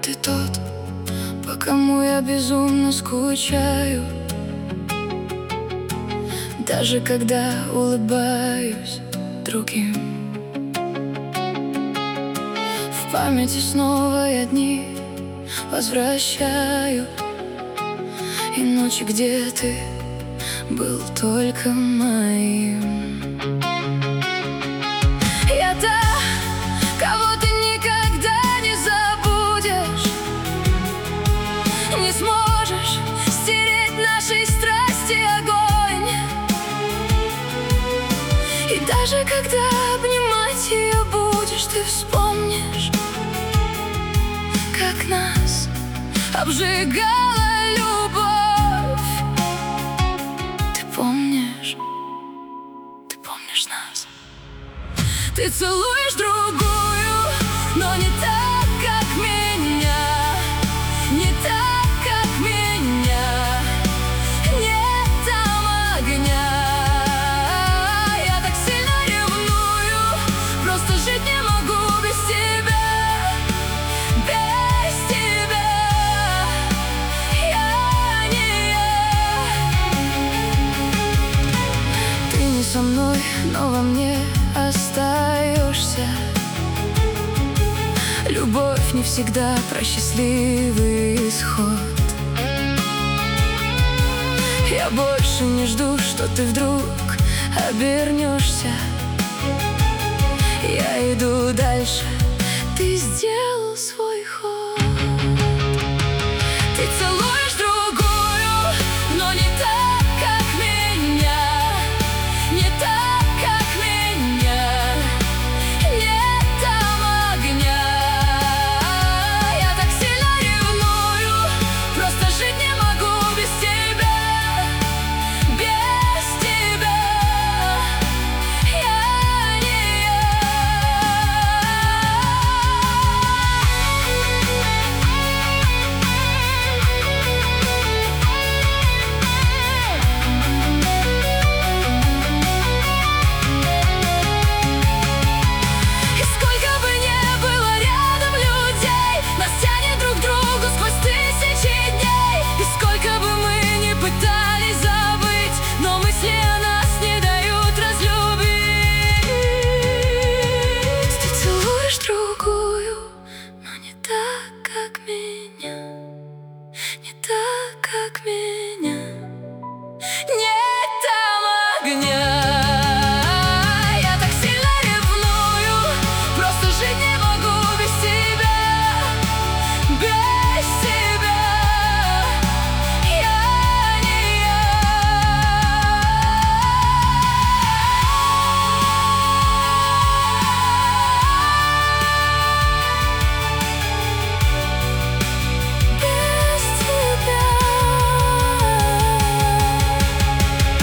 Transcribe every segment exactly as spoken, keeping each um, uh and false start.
Ты тот, по кому я безумно скучаю, даже когда улыбаюсь другим. В памяти снова я дни возвращаю, и ночи, где ты был только моим. Я та, кого ты никогда не забудешь, не сможешь стереть нашей страсти огонь. И даже когда обнимать ее будешь, ты вспомнишь, как нас обжигала любовь. Ты помнишь, ты помнишь нас. Ты целуешь другую, но не так, как меня, не так, как меня. Нет там огня. Я так сильно ревную, просто жить не могу без тебя, без тебя. Я не я. Ты не со мной, но во мне остаешься. Любовь не всегда про счастливый исход. Я больше не жду, что ты вдруг обернешься. Я иду дальше, ты сделал свой ход. Ты целуешь другую, но не так, как меня, не так, как меня. Нет там огня. Я так сильно ревную, просто жить не могу без тебя, без тебя. Я не И сколько бы ни было рядом людей, нас тянет друг к другу сквозь тысячи дней. И сколько бы мы ни пытались забыть, но мысли о нас не дают разлюбить. Ты целуешь другую, но не так, как меня, не так, как меня. Нет там огня. Я так сильно ревную, просто жить не могу без тебя, без тебя. Я не я. Без тебя.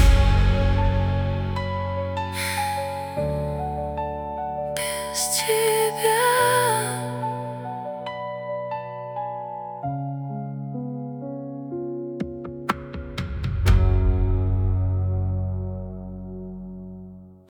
Без тебя.